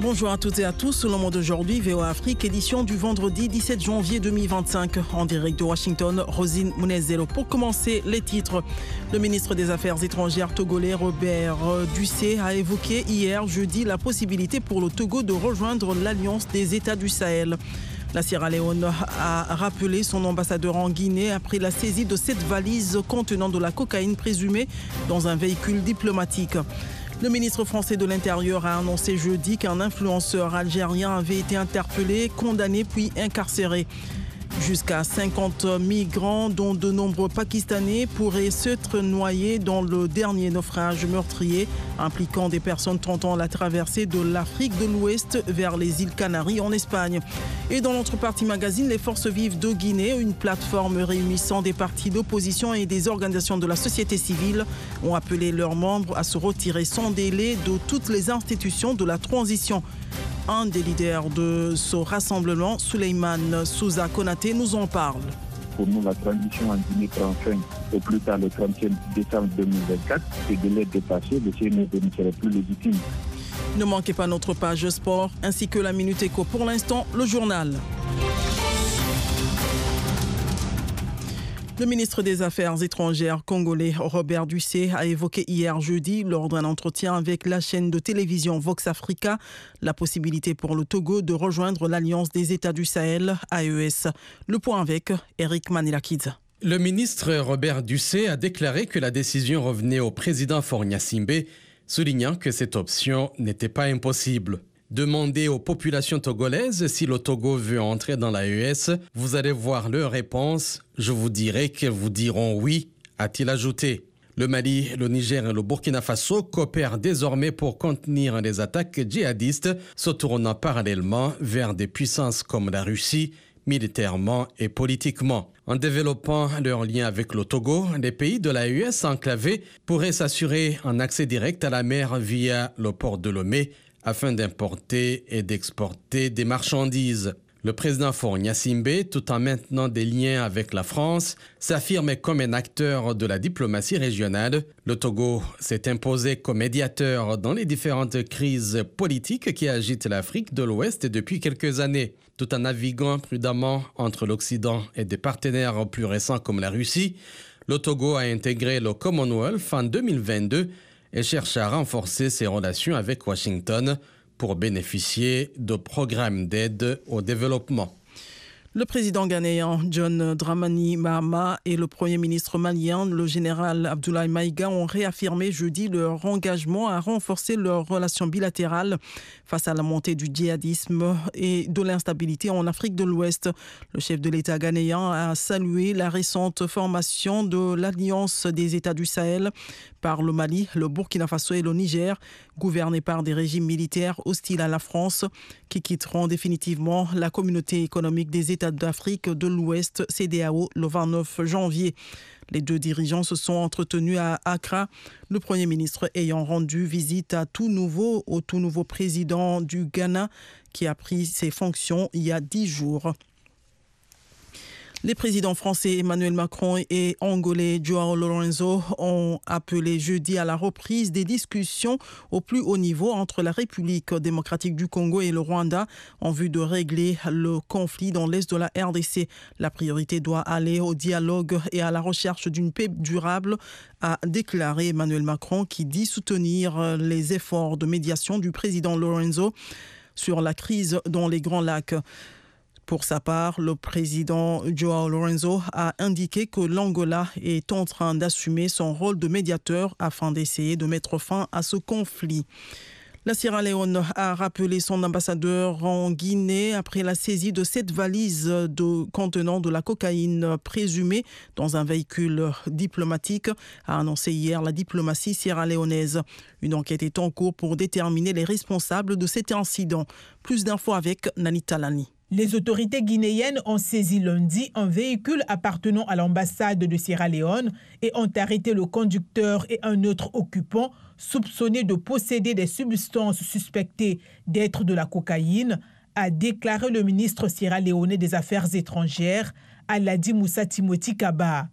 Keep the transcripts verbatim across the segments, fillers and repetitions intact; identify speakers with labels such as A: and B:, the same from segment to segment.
A: Bonjour à toutes et à tous, le monde d'aujourd'hui, V O A Afrique, édition du vendredi dix-sept janvier deux mille vingt-cinq. En direct de Washington, Rosine Munezelo. Pour commencer, les titres. Le ministre des Affaires étrangères togolais Robert Dussé a évoqué hier jeudi la possibilité pour le Togo de rejoindre l'Alliance des États du Sahel. La Sierra Leone a rappelé son ambassadeur en Guinée après la saisie de cette valise contenant de la cocaïne présumée dans un véhicule diplomatique. Le ministre français de l'Intérieur a annoncé jeudi qu'un influenceur algérien avait été interpellé, condamné puis incarcéré. Jusqu'à cinquante migrants, dont de nombreux Pakistanais, pourraient s'être noyés dans le dernier naufrage meurtrier impliquant des personnes tentant la traversée de l'Afrique de l'Ouest vers les îles Canaries en Espagne. Et dans notre partie magazine, les Forces vives de Guinée, une plateforme réunissant des partis d'opposition et des organisations de la société civile, ont appelé leurs membres à se retirer sans délai de toutes les institutions de la transition. Un des leaders de ce rassemblement, Souleymane Souza Konaté, nous en parle.
B: Pour nous, la transition en Guinée prend fin au plus tard le trente décembre deux mille vingt-quatre. Ce délai dépassé, le C N R D ne serait plus légitime.
A: Ne manquez pas notre page sport ainsi que la Minute Éco. Pour l'instant, le journal. Le ministre des Affaires étrangères congolais Robert Dussé a évoqué hier jeudi, lors d'un entretien avec la chaîne de télévision Vox Africa, la possibilité pour le Togo de rejoindre l'Alliance des États du Sahel, A E S. Le point avec Eric Manilakidze.
C: Le ministre Robert Dussé a déclaré que la décision revenait au président Faure Gnassingbé, soulignant que cette option n'était pas impossible. Demandez aux populations togolaises si le Togo veut entrer dans l'A E S. Vous allez voir leur réponse. Je vous dirai qu'elles vous diront oui, a-t-il ajouté. Le Mali, le Niger et le Burkina Faso coopèrent désormais pour contenir les attaques djihadistes, se tournant parallèlement vers des puissances comme la Russie, militairement et politiquement. En développant leurs liens avec le Togo, les pays de l'A E S enclavés pourraient s'assurer un accès direct à la mer via le port de Lomé, afin d'importer et d'exporter des marchandises. Le président Faure Gnassingbé, tout en maintenant des liens avec la France, s'affirme comme un acteur de la diplomatie régionale. Le Togo s'est imposé comme médiateur dans les différentes crises politiques qui agitent l'Afrique de l'Ouest depuis quelques années. Tout en naviguant prudemment entre l'Occident et des partenaires plus récents comme la Russie, le Togo a intégré le Commonwealth en deux mille vingt-deux et cherche à renforcer ses relations avec Washington pour bénéficier de programmes d'aide au développement.
A: Le président ghanéen John Dramani Mahama et le premier ministre malien, le général Abdoulaye Maïga, ont réaffirmé jeudi leur engagement à renforcer leurs relations bilatérales face à la montée du djihadisme et de l'instabilité en Afrique de l'Ouest. Le chef de l'État ghanéen a salué la récente formation de l'Alliance des États du Sahel par le Mali, le Burkina Faso et le Niger, gouvernés par des régimes militaires hostiles à la France, qui quitteront définitivement la communauté économique des États d'Afrique de l'Ouest, C D A O, le vingt-neuf janvier. Les deux dirigeants se sont entretenus à Accra, le Premier ministre ayant rendu visite à tout nouveau, au tout nouveau président du Ghana qui a pris ses fonctions il y a dix jours. Les présidents français Emmanuel Macron et angolais João Lourenço ont appelé jeudi à la reprise des discussions au plus haut niveau entre la République démocratique du Congo et le Rwanda en vue de régler le conflit dans l'est de la R D C. La priorité doit aller au dialogue et à la recherche d'une paix durable, a déclaré Emmanuel Macron, qui dit soutenir les efforts de médiation du président Lourenço sur la crise dans les Grands Lacs. Pour sa part, le président João Lourenço a indiqué que l'Angola est en train d'assumer son rôle de médiateur afin d'essayer de mettre fin à ce conflit. La Sierra Leone a rappelé son ambassadeur en Guinée après la saisie de cette valise de, contenant de la cocaïne présumée dans un véhicule diplomatique, a annoncé hier la diplomatie sierra-léonaise. Une enquête est en cours pour déterminer les responsables de cet incident. Plus d'infos avec Nani Talani.
D: Les autorités guinéennes ont saisi lundi un véhicule appartenant à l'ambassade de Sierra Leone et ont arrêté le conducteur et un autre occupant soupçonnés de posséder des substances suspectées d'être de la cocaïne, a déclaré le ministre sierra-léonais des Affaires étrangères, Aladi Moussa Timothy Kaba.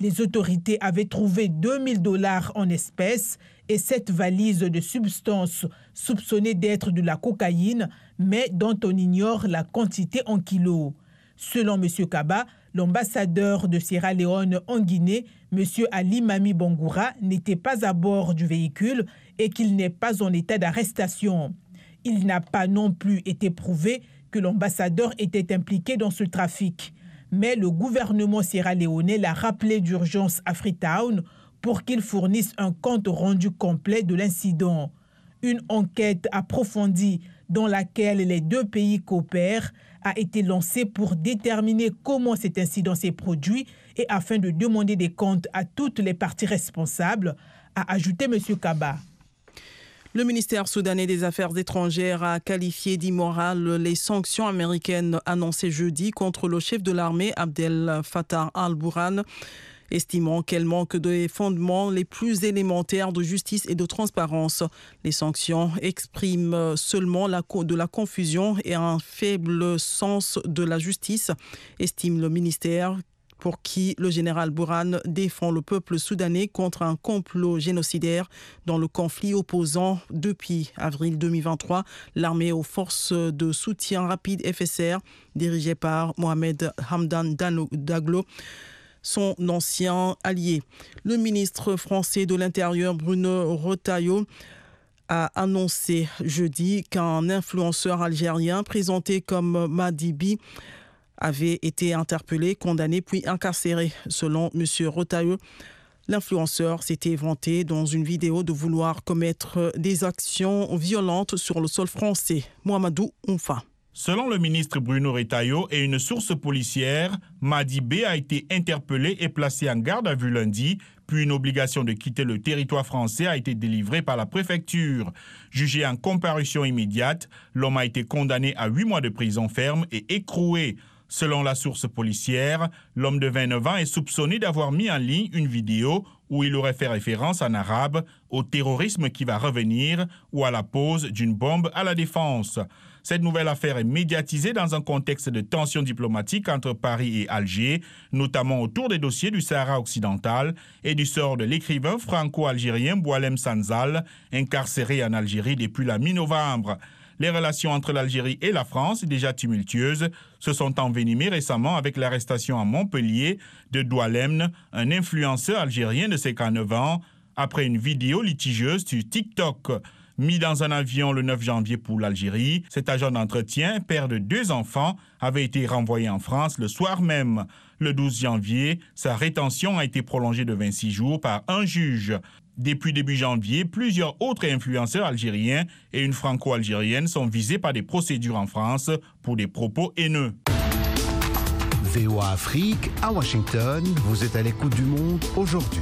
D: Les autorités avaient trouvé deux mille dollars en espèces et sept valises de substances soupçonnées d'être de la cocaïne, mais dont on ignore la quantité en kilos. Selon M. Kaba, l'ambassadeur de Sierra Leone en Guinée, M. Ali Mami Bangoura, n'était pas à bord du véhicule et qu'il n'est pas en état d'arrestation. Il n'a pas non plus été prouvé que l'ambassadeur était impliqué dans ce trafic. Mais le gouvernement sierra-léonais l'a rappelé d'urgence à Freetown pour qu'il fournisse un compte rendu complet de l'incident. Une enquête approfondie dans laquelle les deux pays coopèrent a été lancée pour déterminer comment cet incident s'est produit et afin de demander des comptes à toutes les parties responsables, a ajouté M. Kaba.
A: Le ministère soudanais des Affaires étrangères a qualifié d'immorales les sanctions américaines annoncées jeudi contre le chef de l'armée Abdel Fattah al-Burhan, estimant qu'elles manquent des fondements les plus élémentaires de justice et de transparence. Les sanctions expriment seulement la, de la confusion et un faible sens de la justice, estime le ministère, pour qui le général Burhan défend le peuple soudanais contre un complot génocidaire dans le conflit opposant depuis avril deux mille vingt-trois l'armée aux forces de soutien rapide F S R dirigée par Mohamed Hamdan Daglo, son ancien allié. Le ministre français de l'Intérieur Bruno Retailleau a annoncé jeudi qu'un influenceur algérien présenté comme Madibi avait été interpellé, condamné puis incarcéré. Selon M. Retailleau, l'influenceur s'était vanté dans une vidéo de vouloir commettre des actions violentes sur le sol français. Mohamedou Oumfa.
E: Selon le ministre Bruno Retailleau et une source policière, Madi B a été interpellé et placé en garde à vue lundi, puis une obligation de quitter le territoire français a été délivrée par la préfecture. Jugé en comparution immédiate, l'homme a été condamné à huit mois de prison ferme et écroué. Selon la source policière, l'homme de vingt-neuf ans est soupçonné d'avoir mis en ligne une vidéo où il aurait fait référence en arabe au terrorisme qui va revenir ou à la pose d'une bombe à la défense. Cette nouvelle affaire est médiatisée dans un contexte de tensions diplomatiques entre Paris et Alger, notamment autour des dossiers du Sahara occidental et du sort de l'écrivain franco-algérien Boualem Sansal, incarcéré en Algérie depuis la mi-novembre. Les relations entre l'Algérie et la France, déjà tumultueuses, se sont envenimées récemment avec l'arrestation à Montpellier de Doualem, un influenceur algérien de cinquante-neuf ans, après une vidéo litigieuse sur TikTok. Mis dans un avion le neuf janvier pour l'Algérie, cet agent d'entretien, père de deux enfants, avait été renvoyé en France le soir même. Le douze janvier, sa rétention a été prolongée de vingt-six jours par un juge. Depuis début janvier, plusieurs autres influenceurs algériens et une franco-algérienne sont visés par des procédures en France pour des propos haineux.
F: V O A Afrique, à Washington, vous êtes à l'écoute du monde aujourd'hui.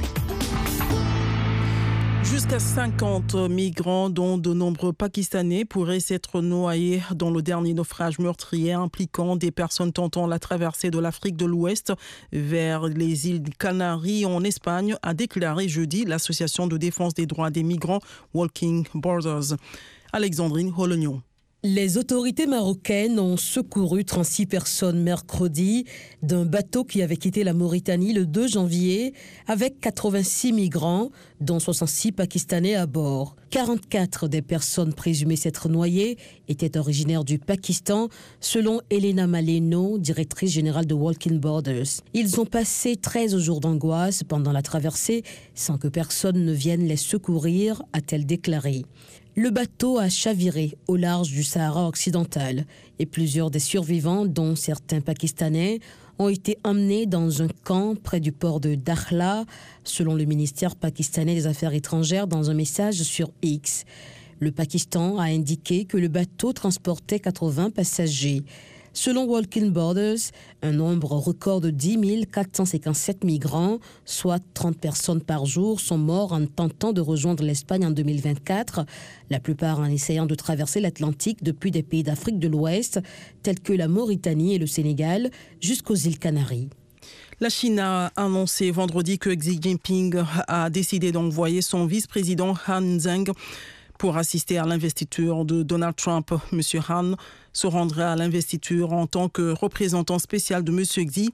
A: Jusqu'à cinquante migrants, dont de nombreux Pakistanais, pourraient s'être noyés dans le dernier naufrage meurtrier impliquant des personnes tentant la traversée de l'Afrique de l'Ouest vers les îles Canaries en Espagne, a déclaré jeudi l'association de défense des droits des migrants Walking Borders. Alexandrine Holognon.
G: Les autorités marocaines ont secouru trente-six personnes mercredi d'un bateau qui avait quitté la Mauritanie le deux janvier avec quatre-vingt-six migrants, dont soixante-six Pakistanais à bord. quarante-quatre des personnes présumées s'être noyées étaient originaires du Pakistan, selon Elena Maleno, directrice générale de Walking Borders. Ils ont passé treize jours d'angoisse pendant la traversée sans que personne ne vienne les secourir, a-t-elle déclaré. Le bateau a chaviré au large du Sahara occidental et plusieurs des survivants, dont certains Pakistanais, ont été emmenés dans un camp près du port de Dakhla, selon le ministère pakistanais des Affaires étrangères dans un message sur X. Le Pakistan a indiqué que le bateau transportait quatre-vingts passagers. Selon Walking Borders, un nombre record de dix mille quatre cent cinquante-sept migrants, soit trente personnes par jour, sont morts en tentant de rejoindre l'Espagne en deux mille vingt-quatre, la plupart en essayant de traverser l'Atlantique depuis des pays d'Afrique de l'Ouest, tels que la Mauritanie et le Sénégal, jusqu'aux îles Canaries.
A: La Chine a annoncé vendredi que Xi Jinping a décidé d'envoyer son vice-président Han Zheng pour assister à l'investiture de Donald Trump. Monsieur Han se rendra à l'investiture en tant que représentant spécial de Monsieur Xi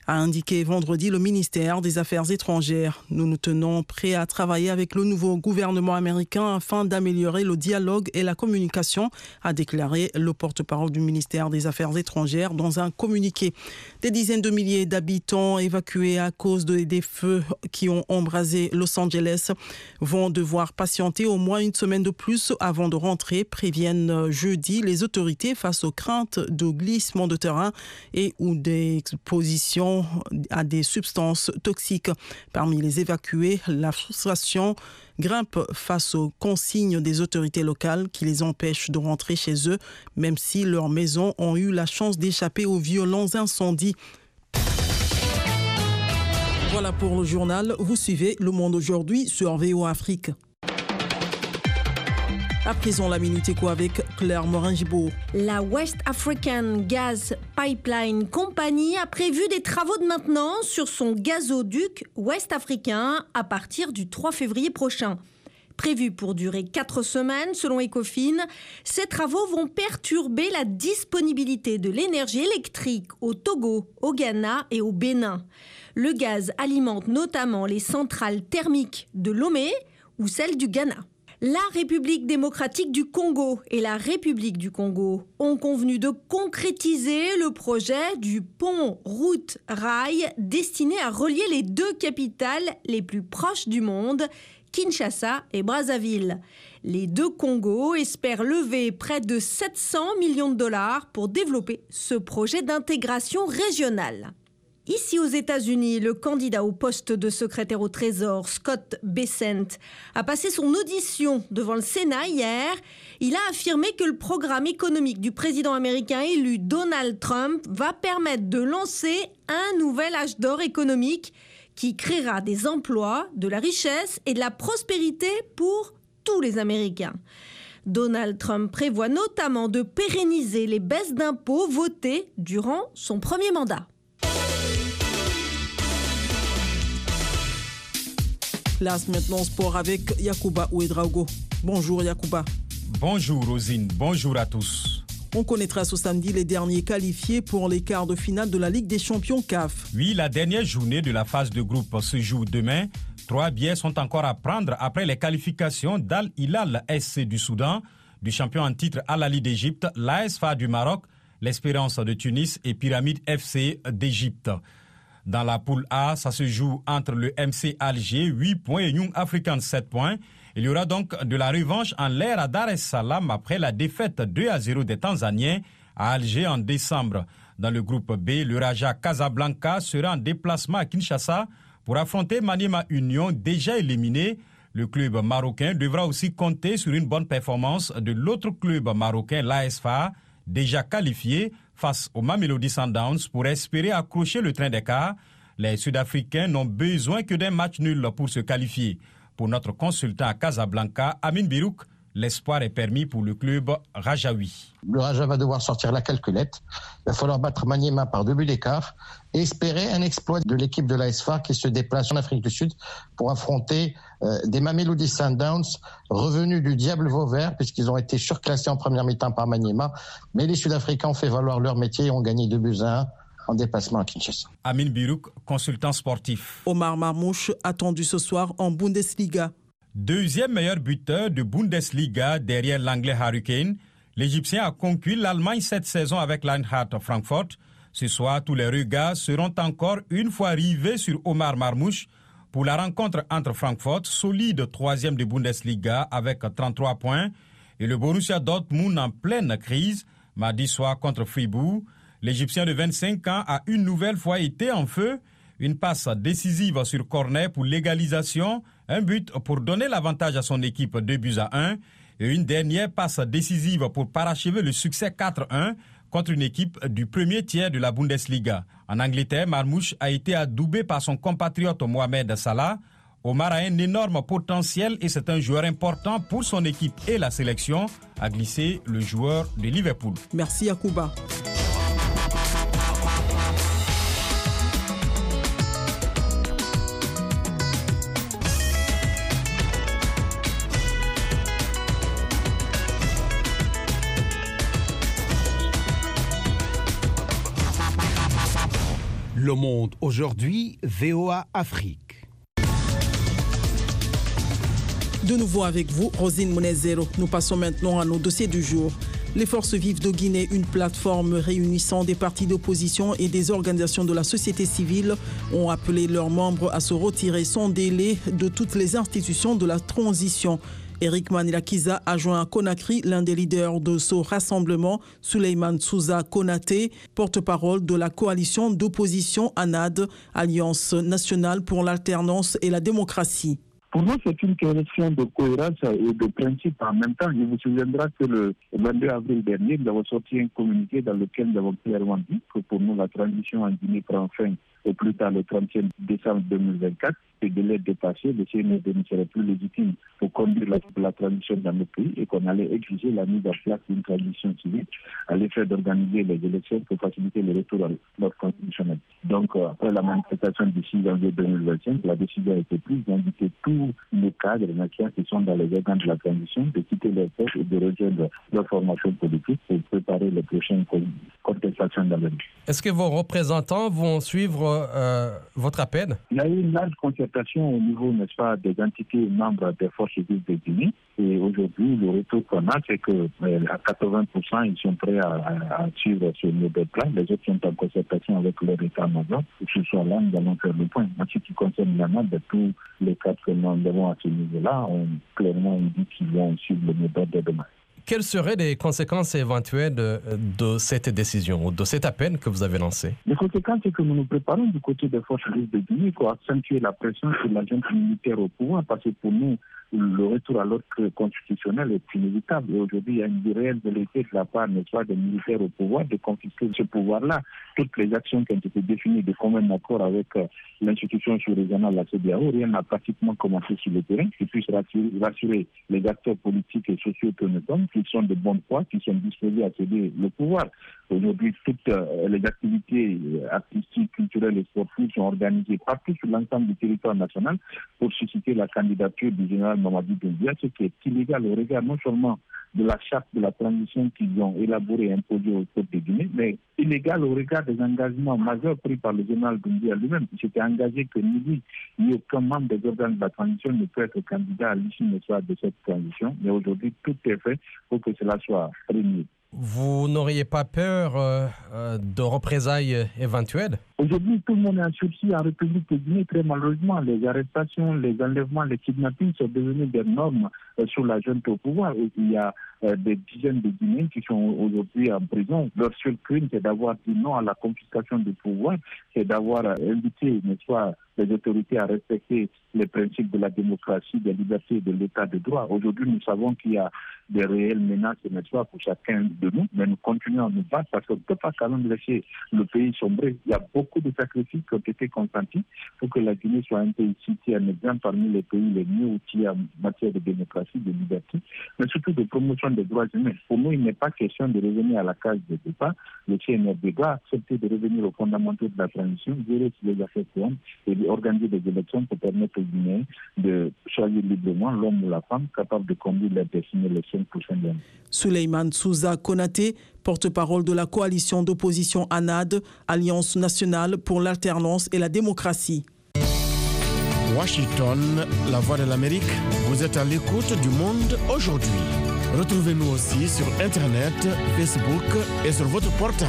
A: a indiqué vendredi le ministère des Affaires étrangères. Nous nous tenons prêts à travailler avec le nouveau gouvernement américain afin d'améliorer le dialogue et la communication, a déclaré le porte-parole du ministère des Affaires étrangères dans un communiqué. Des dizaines de milliers d'habitants évacués à cause de, des feux qui ont embrasé Los Angeles vont devoir patienter au moins une semaine de plus avant de rentrer, préviennent jeudi les autorités face aux craintes de glissement de terrain et ou d'exposition à des substances toxiques. Parmi les évacués, la frustration grimpe face aux consignes des autorités locales qui les empêchent de rentrer chez eux, même si leurs maisons ont eu la chance d'échapper aux violents incendies. Voilà pour le journal. Vous suivez Le Monde aujourd'hui sur V O A Afrique. À présent, la Minute Éco avec Claire Morin-Gibault.
H: La West African Gas Pipeline Company a prévu des travaux de maintenance sur son gazoduc ouest-africain à partir du trois février prochain. Prévus pour durer quatre semaines, selon Ecofin, ces travaux vont perturber la disponibilité de l'énergie électrique au Togo, au Ghana et au Bénin. Le gaz alimente notamment les centrales thermiques de Lomé ou celles du Ghana. La République démocratique du Congo et la République du Congo ont convenu de concrétiser le projet du pont route-rail destiné à relier les deux capitales les plus proches du monde, Kinshasa et Brazzaville. Les deux Congos espèrent lever près de sept cents millions de dollars pour développer ce projet d'intégration régionale. Ici aux États-Unis, le candidat au poste de secrétaire au Trésor, Scott Bessent, a passé son audition devant le Sénat hier. Il a affirmé que le programme économique du président américain élu Donald Trump va permettre de lancer un nouvel âge d'or économique qui créera des emplois, de la richesse et de la prospérité pour tous les Américains. Donald Trump prévoit notamment de pérenniser les baisses d'impôts votées durant son premier mandat.
A: Place maintenant sport avec Yacouba Ouedraogo. Bonjour Yacouba.
I: Bonjour Rosine, bonjour à tous.
A: On connaîtra ce samedi les derniers qualifiés pour les quarts de finale de la Ligue des champions C A F.
I: Oui, la dernière journée de la phase de groupe se joue demain. Trois billets sont encore à prendre après les qualifications d'Al Hilal S C du Soudan, du champion en titre Al Ahly d'Égypte, l'A S F A du Maroc, l'Espérance de Tunis et Pyramide F C d'Égypte. Dans la poule A, ça se joue entre le M C Alger, huit points, et Young Africans, sept points. Il y aura donc de la revanche en l'air à Dar es Salaam après la défaite deux à zéro des Tanzaniens à Alger en décembre. Dans le groupe B, le Raja Casablanca sera en déplacement à Kinshasa pour affronter Maniema Union, déjà éliminé. Le club marocain devra aussi compter sur une bonne performance de l'autre club marocain, l'A S F A, déjà qualifié face au Mamelodi Sundowns pour espérer accrocher le train d'écart. Les Sud-Africains n'ont besoin que d'un match nul pour se qualifier. Pour notre consultant à Casablanca, Amin Birouk, l'espoir est permis pour le club rajaoui.
J: Le Raja va devoir sortir la calculette. Il va falloir battre Maniema par deux buts d'écart et espérer un exploit de l'équipe de l'A S F A qui se déplace en Afrique du Sud pour affronter euh, des Mamelodi Sundowns revenus du diable vauvert puisqu'ils ont été surclassés en première mi-temps par Maniema. Mais les Sud-Africains ont fait valoir leur métier et ont gagné deux buts à un en déplacement à Kinshasa.
I: Amin Birouk, consultant sportif.
A: Omar Marmouche, attendu ce soir en Bundesliga.
I: Deuxième meilleur buteur de Bundesliga derrière l'anglais Harry Kane, l'Égyptien a conquis l'Allemagne cette saison avec l'Eintracht Francfort. Ce soir, tous les regards seront encore une fois rivés sur Omar Marmouche pour la rencontre entre Francfort, solide troisième de Bundesliga avec trente-trois points, et le Borussia Dortmund en pleine crise, mardi soir contre Fribourg. L'Égyptien de vingt-cinq ans a une nouvelle fois été en feu. Une passe décisive sur corner pour l'égalisation, un but pour donner l'avantage à son équipe deux buts à un et une dernière passe décisive pour parachever le succès quatre un contre une équipe du premier tiers de la Bundesliga. En Angleterre, Marmouche a été adoubé par son compatriote Mohamed Salah. Omar a un énorme potentiel et c'est un joueur important pour son équipe et la sélection, a glissé le joueur de Liverpool.
A: Merci Yacouba.
F: Le Monde aujourd'hui, V O A Afrique.
A: De nouveau avec vous, Rosine Monezero. Nous passons maintenant à nos dossiers du jour. Les Forces vives de Guinée, une plateforme réunissant des partis d'opposition et des organisations de la société civile, ont appelé leurs membres à se retirer sans délai de toutes les institutions de la transition. Eric Manilakiza a joint à Conakry l'un des leaders de ce rassemblement, Souleymane Souza Konaté, porte-parole de la coalition d'opposition ANAD, Alliance nationale pour l'alternance et la démocratie.
B: Pour nous, c'est une question de cohérence et de principe en même temps. Il vous souviendra que le vingt-deux avril dernier, nous avons sorti un communiqué dans lequel nous avons clairement dit que pour nous, la transition en Guinée prend fin au plus tard le trentième décembre deux mille vingt-quatre. Le délai dépassé, le C N D ne serait plus légitime pour conduire la, la transition dans le pays et qu'on allait exiger la mise en place d'une transition civile à l'effet d'organiser les élections pour faciliter le retour à l'ordre constitutionnel. Donc, euh, après la manifestation du six janvier deux mille vingt-cinq, la décision a été prise d'inviter tous les cadres nationaux qui sont dans les organes de la transition de quitter leur poste et de rejoindre leur formation politique pour préparer les prochaines contestations dans le pays.
C: Est-ce que vos représentants vont suivre euh, votre appel?
B: Il y a eu une large concertation au niveau, n'est-ce pas, des entités membres des forces vives de Guinée. Et aujourd'hui, le retour qu'on a, c'est que à quatre-vingts pour cent, ils sont prêts à, à, à suivre ce nouveau plan. Les autres sont en concertation avec leur état-major. Que ce soit là, nous allons faire le point. En ce qui concerne la note de tous les cadres que nous avons à ce niveau-là, on clairement dit qu'ils vont suivre le modèle de demain.
C: Quelles seraient les conséquences éventuelles de, de cette décision ou de cet appel que vous avez lancé?
B: Les conséquences, c'est que nous nous préparons du côté des forces vives de Guinée pour accentuer la pression sur la junte militaire au pouvoir, parce que pour nous, le retour à l'ordre constitutionnel est inévitable. Et aujourd'hui, il y a une réelle velléité de la part, n'est-ce pas, des militaires au pouvoir de confisquer ce pouvoir-là. Toutes les actions qui ont été définies de commun accord avec euh, l'institution sous-régionale, la C E D E A O, rien n'a pratiquement commencé sur le terrain, qui puisse rassurer, rassurer les acteurs politiques et sociaux que nous sommes, qui sont de bonne foi, qui sont disposés à céder le pouvoir. Aujourd'hui, toutes euh, les activités artistiques, culturelles et sportives sont organisées partout sur l'ensemble du territoire national pour susciter la candidature du général Mamadi Doumbouya, ce qui est illégal au regard non seulement de la charte de la transition qu'ils ont élaborée et imposée au peuple de Guinée, mais illégal au regard des engagements majeurs pris par le général Doumbouya lui-même, qui s'était engagé que ni lui, ni aucun membre des organes de la transition ne peut être candidat à l'issue de cette transition. Mais aujourd'hui, tout est fait pour que cela soit réuni.
C: Vous n'auriez pas peur euh, euh, de représailles éventuelles?
B: Aujourd'hui, tout le monde est en sursis en République de Guinée. Très malheureusement, les arrestations, les enlèvements, les kidnappings sont devenus des normes euh, sur la junte au pouvoir. Et il y a euh, des dizaines de Guinéens qui sont aujourd'hui en prison. Leur seul crime, c'est d'avoir dit non à la confiscation du pouvoir, c'est d'avoir euh, invité, n'est-ce pas, les autorités à respecter les principes de la démocratie, des libertés et de l'état de droit. Aujourd'hui, nous savons qu'il y a des réelles menaces, n'est-ce pas, pour chacun de nous, mais nous continuons à nous battre parce qu'on ne peut pas quand même laisser le pays sombrer. Il y a beaucoup de sacrifices qui ont été consentis pour que la Guinée soit un pays cité un exemple parmi les pays les mieux outillés en matière de démocratie, de liberté, mais surtout de promotion des droits humains. Pour nous, il n'est pas question de revenir à la case de départ. Le C N R D doit accepter de revenir aux fondamentaux de la transition, gérer les affaires courantes et organiser des élections pour permettre aux Guinéens de choisir librement l'homme ou la femme capable de conduire leur destinée les cinq prochaines années.
A: Souleymane Souza Konaté, porte-parole de la coalition d'opposition ANAD, Alliance nationale pour l'alternance et la démocratie.
K: Washington, la voix de l'Amérique, vous êtes à l'écoute du Monde aujourd'hui. Retrouvez-nous aussi sur Internet, Facebook et sur votre portable.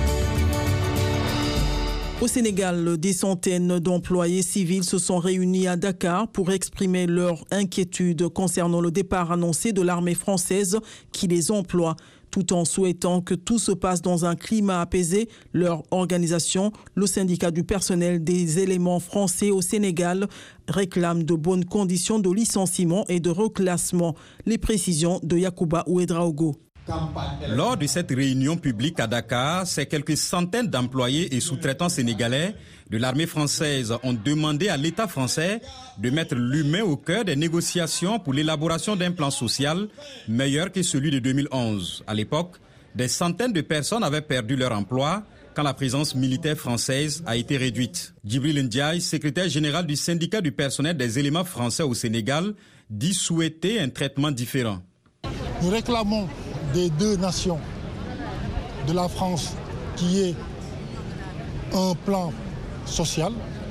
A: Au Sénégal, des centaines d'employés civils se sont réunis à Dakar pour exprimer leur inquiétude concernant le départ annoncé de l'armée française qui les emploie. Tout en souhaitant que tout se passe dans un climat apaisé, leur organisation, le syndicat du personnel des éléments français au Sénégal, réclame de bonnes conditions de licenciement et de reclassement. Les précisions de Yacouba Ouedraogo.
I: Lors de cette réunion publique à Dakar, ces quelques centaines d'employés et sous-traitants sénégalais de l'armée française ont demandé à l'État français de mettre l'humain au cœur des négociations pour l'élaboration d'un plan social meilleur que celui de deux mille onze. À l'époque, des centaines de personnes avaient perdu leur emploi quand la présence militaire française a été réduite. Djibril Ndiaye, secrétaire général du syndicat du personnel des éléments français au Sénégal, dit souhaiter un traitement différent.
L: Nous réclamons des deux nations, de la France, qui est un plan social,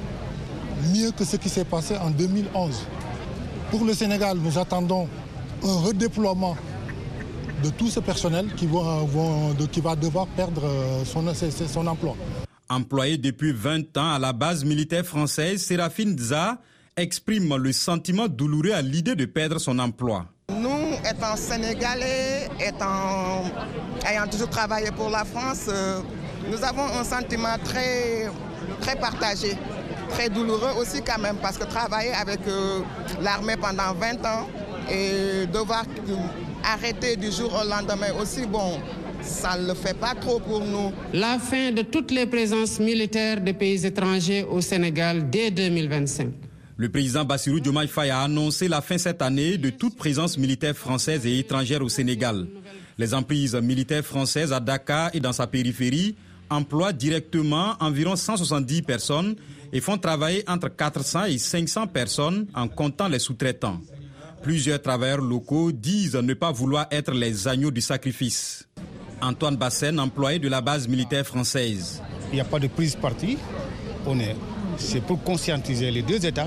L: mieux que ce qui s'est passé en deux mille onze. Pour le Sénégal, nous attendons un redéploiement de tout ce personnel qui, vont, vont, de, qui va devoir perdre son, son emploi.
I: Employée depuis vingt ans à la base militaire française, Séraphine Dza exprime le sentiment douloureux à l'idée de perdre son emploi.
M: Nous, étant Sénégalais, étant, ayant toujours travaillé pour la France, euh, nous avons un sentiment très, très partagé, très douloureux aussi quand même, parce que travailler avec euh, l'armée pendant vingt ans et devoir arrêter du jour au lendemain aussi, bon, ça ne le fait pas trop pour nous.
N: La fin de toutes les présences militaires de pays étrangers au Sénégal dès deux mille vingt-cinq.
I: Le président Bassirou Diomaye Faye a annoncé la fin cette année de toute présence militaire française et étrangère au Sénégal. Les emprises militaires françaises à Dakar et dans sa périphérie emploient directement environ cent soixante-dix personnes et font travailler entre quatre cents et cinq cents personnes en comptant les sous-traitants. Plusieurs travailleurs locaux disent ne pas vouloir être les agneaux du sacrifice. Antoine Bassène, employé de la base militaire française.
O: Il n'y a pas de prise parti. On est, c'est pour conscientiser les deux États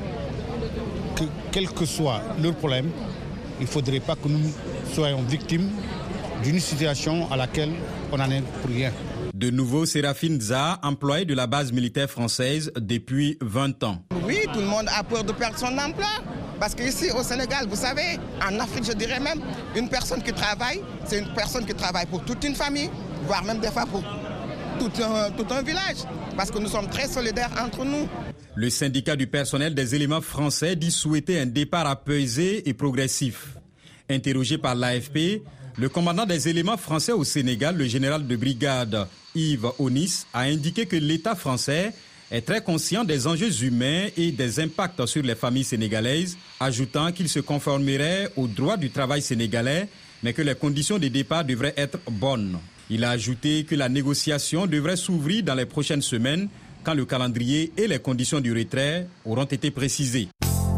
O: que, quel que soit leur problème, il ne faudrait pas que nous soyons victimes d'une situation à laquelle on n'en est pour rien.
I: De nouveau, Séraphine Dza, employée de la base militaire française depuis vingt ans.
M: Oui, tout le monde a peur de perdre son emploi. Parce qu'ici au Sénégal, vous savez, en Afrique, je dirais même, une personne qui travaille, c'est une personne qui travaille pour toute une famille, voire même des fois pour tout un, tout un village. Parce que nous sommes très solidaires entre nous.
I: Le syndicat du personnel des éléments français dit souhaiter un départ apaisé et progressif. Interrogé par l'A F P, le commandant des éléments français au Sénégal, le général de brigade Yves Onis, a indiqué que l'État français est très conscient des enjeux humains et des impacts sur les familles sénégalaises, ajoutant qu'il se conformerait au droit du travail sénégalais, mais que les conditions de départ devraient être bonnes. Il a ajouté que la négociation devrait s'ouvrir dans les prochaines semaines, quand le calendrier et les conditions du retrait auront été précisés.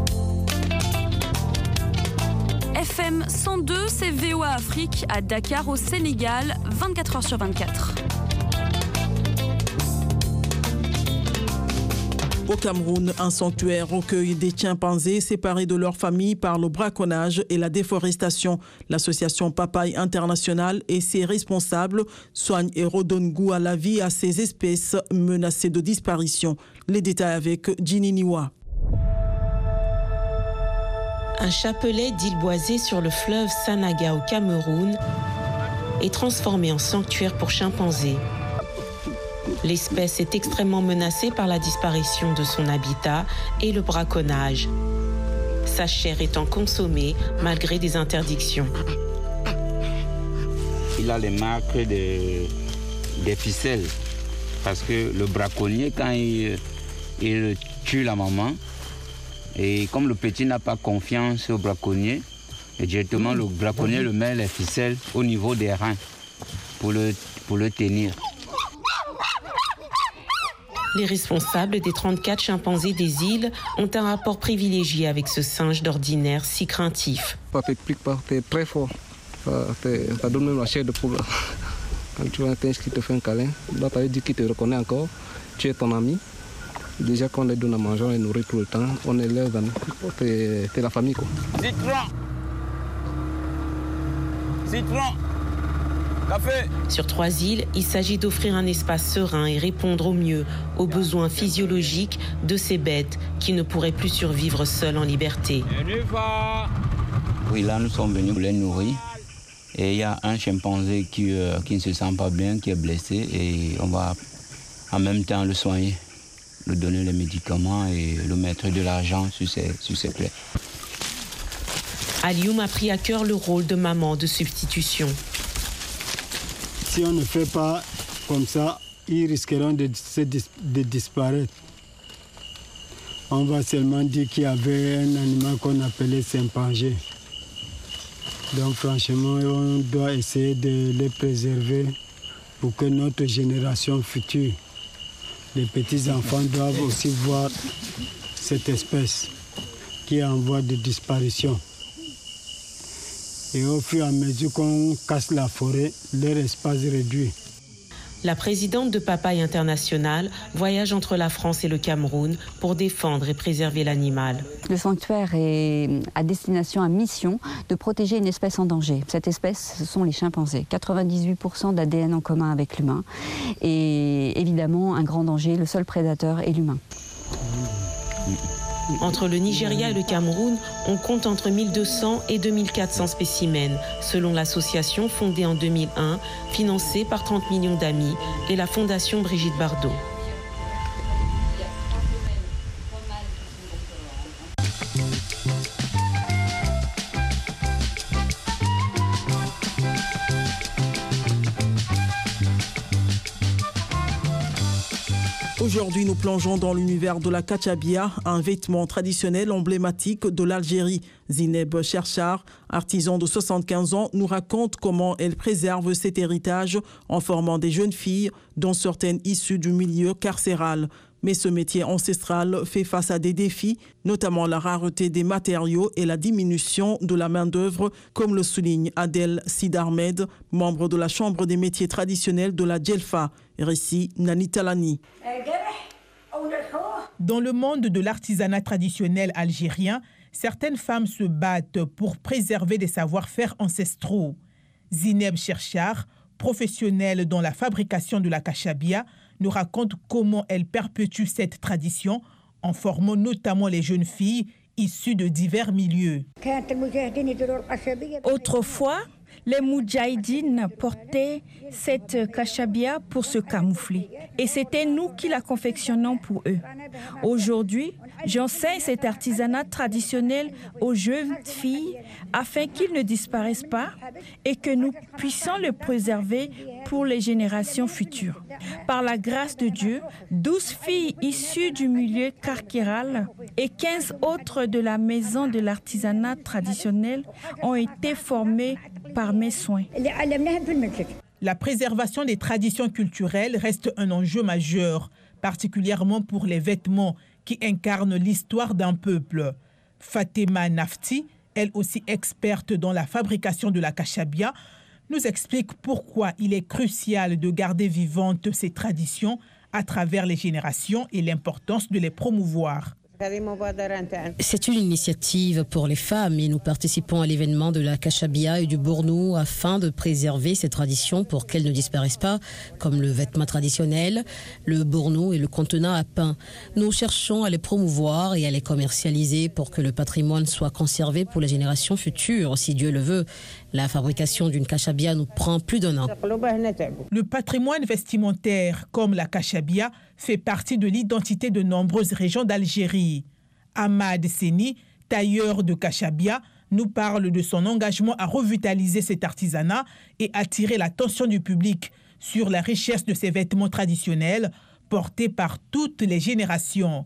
P: F M cent deux, c'est V O A Afrique à Dakar au Sénégal, vingt-quatre heures sur vingt-quatre.
A: Au Cameroun, un sanctuaire recueille des chimpanzés séparés de leur famille par le braconnage et la déforestation. L'association Papaye International et ses responsables soignent et redonnent goût à la vie à ces espèces menacées de disparition. Les détails avec Ginny Niwa.
Q: Un chapelet d'îles boisées sur le fleuve Sanaga au Cameroun est transformé en sanctuaire pour chimpanzés. L'espèce est extrêmement menacée par la disparition de son habitat et le braconnage. Sa chair étant consommée malgré des interdictions.
R: Il a les marques de, des ficelles parce que le braconnier, quand il, il tue la maman, et comme le petit n'a pas confiance au braconnier, et directement le braconnier le met les ficelles au niveau des reins pour le, pour le tenir.
Q: Les responsables des trente-quatre chimpanzés des îles ont un rapport privilégié avec ce singe d'ordinaire si craintif.
S: Ça t'explique pas, t'es très fort. Ça, ça donne même la chair de poule. Quand tu vois un singe qui te fait un câlin, là tu as dit qu'il te reconnaît encore, tu es ton ami. Déjà qu'on les donne à manger, on les nourrit tout le temps, on est leurs amis. T'es, t'es la famille quoi.
R: Citron. Citron. Café.
Q: Sur trois îles, il s'agit d'offrir un espace serein et répondre au mieux aux besoins physiologiques de ces bêtes qui ne pourraient plus survivre seules en liberté.
R: Oui, là nous sommes venus les nourrir et il y a un chimpanzé qui, euh, qui ne se sent pas bien, qui est blessé et on va en même temps le soigner, lui donner les médicaments et le mettre de l'argent sur ses, sur ses plaies.
Q: Alioum a pris à cœur le rôle de maman de substitution.
T: Si on ne fait pas comme ça, ils risqueront de, de disparaître. On va seulement dire qu'il y avait un animal qu'on appelait chimpanzé. Donc franchement, on doit essayer de les préserver pour que notre génération future, les petits-enfants doivent aussi voir cette espèce qui est en voie de disparition. Et au fur et à mesure qu'on casse la forêt, leur espace réduit.
Q: La présidente de Papaye International voyage entre la France et le Cameroun pour défendre et préserver l'animal.
U: Le sanctuaire est à destination, à mission de protéger une espèce en danger. Cette espèce, ce sont les chimpanzés. quatre-vingt-dix-huit pour cent d'A D N en commun avec l'humain. Et évidemment, un grand danger, le seul prédateur est l'humain.
Q: Entre le Nigeria et le Cameroun, on compte entre mille deux cents et deux mille quatre cents spécimens, selon l'association fondée en deux mille un, financée par trente millions d'amis, et la fondation Brigitte Bardot.
A: Aujourd'hui, nous plongeons dans l'univers de la kachabia, un vêtement traditionnel emblématique de l'Algérie. Zineb Cherchar, artisan de soixante-quinze ans, nous raconte comment elle préserve cet héritage en formant des jeunes filles, dont certaines issues du milieu carcéral. Mais ce métier ancestral fait face à des défis, notamment la rareté des matériaux et la diminution de la main-d'œuvre, comme le souligne Adel Sid Ahmed, membre de la Chambre des métiers traditionnels de la Djelfa. Récit Nani Talani.
D: Dans le monde de l'artisanat traditionnel algérien, certaines femmes se battent pour préserver des savoir-faire ancestraux. Zineb Cherchar, professionnelle dans la fabrication de la kachabia, nous raconte comment elle perpétue cette tradition en formant notamment les jeunes filles issues de divers milieux.
V: Autrefois, les moudjahidines portaient cette kachabia pour se camoufler. Et c'était nous qui la confectionnons pour eux. Aujourd'hui, j'enseigne cet artisanat traditionnel aux jeunes filles afin qu'ils ne disparaissent pas et que nous puissions le préserver pour les générations futures. Par la grâce de Dieu, douze filles issues du milieu carcéral et quinze autres de la maison de l'artisanat traditionnel ont été formées par mes soins.
D: La préservation des traditions culturelles reste un enjeu majeur, particulièrement pour les vêtements qui incarnent l'histoire d'un peuple. Fatima Nafti, elle aussi experte dans la fabrication de la kachabia, nous explique pourquoi il est crucial de garder vivantes ces traditions à travers les générations et l'importance de les promouvoir.
G: C'est une initiative pour les femmes et nous participons à l'événement de la kachabia et du bournou afin de préserver ces traditions pour qu'elles ne disparaissent pas, comme le vêtement traditionnel, le bournou et le contenant à pain. Nous cherchons à les promouvoir et à les commercialiser pour que le patrimoine soit conservé pour les générations futures, si Dieu le veut. La fabrication d'une kachabia nous prend plus d'un an.
D: Le patrimoine vestimentaire, comme la kachabia, fait partie de l'identité de nombreuses régions d'Algérie. Ahmad Seni, tailleur de kachabia, nous parle de son engagement à revitaliser cet artisanat et attirer l'attention du public sur la richesse de ces vêtements traditionnels portés par toutes les générations.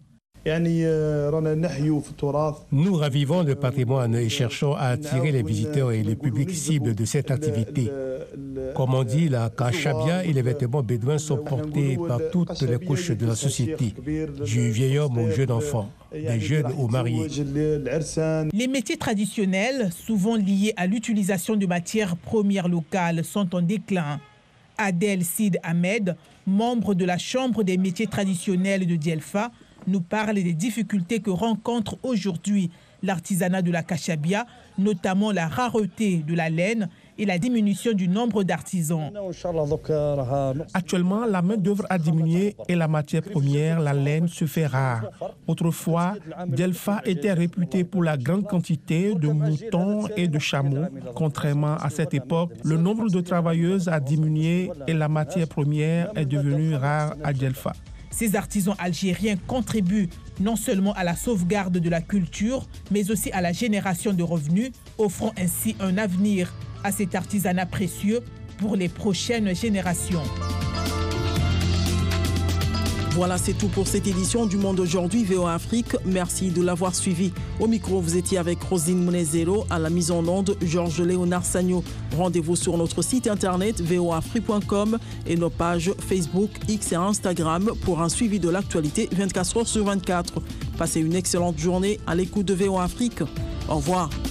W: Nous ravivons le patrimoine et cherchons à attirer les visiteurs et les publics cibles de cette activité. Comme on dit, la kachabia et les vêtements bédouins sont portés par toutes les couches de la société, du vieil homme au jeune enfant, des jeunes aux mariés.
D: Les métiers traditionnels, souvent liés à l'utilisation de matières premières locales, sont en déclin. Adel Sid Ahmed, membre de la Chambre des métiers traditionnels de Djelfa, nous parle des difficultés que rencontre aujourd'hui l'artisanat de la kachabia, notamment la rareté de la laine et la diminution du nombre d'artisans.
W: Actuellement, la main-d'œuvre a diminué et la matière première, la laine, se fait rare. Autrefois, Djelfa était réputé pour la grande quantité de moutons et de chameaux. Contrairement à cette époque, le nombre de travailleuses a diminué et la matière première est devenue rare à Djelfa.
D: Ces artisans algériens contribuent non seulement à la sauvegarde de la culture, mais aussi à la génération de revenus, offrant ainsi un avenir à cet artisanat précieux pour les prochaines générations.
A: Voilà, c'est tout pour cette édition du Monde aujourd'hui V O A Afrique. Merci de l'avoir suivi. Au micro, vous étiez avec Rosine Monezero, à la mise en onde, Georges Léonard Sagno. Rendez-vous sur notre site internet v o a afrique point com et nos pages Facebook, X et Instagram pour un suivi de l'actualité vingt-quatre heures sur vingt-quatre. Passez une excellente journée à l'écoute de V O A Afrique. Au revoir.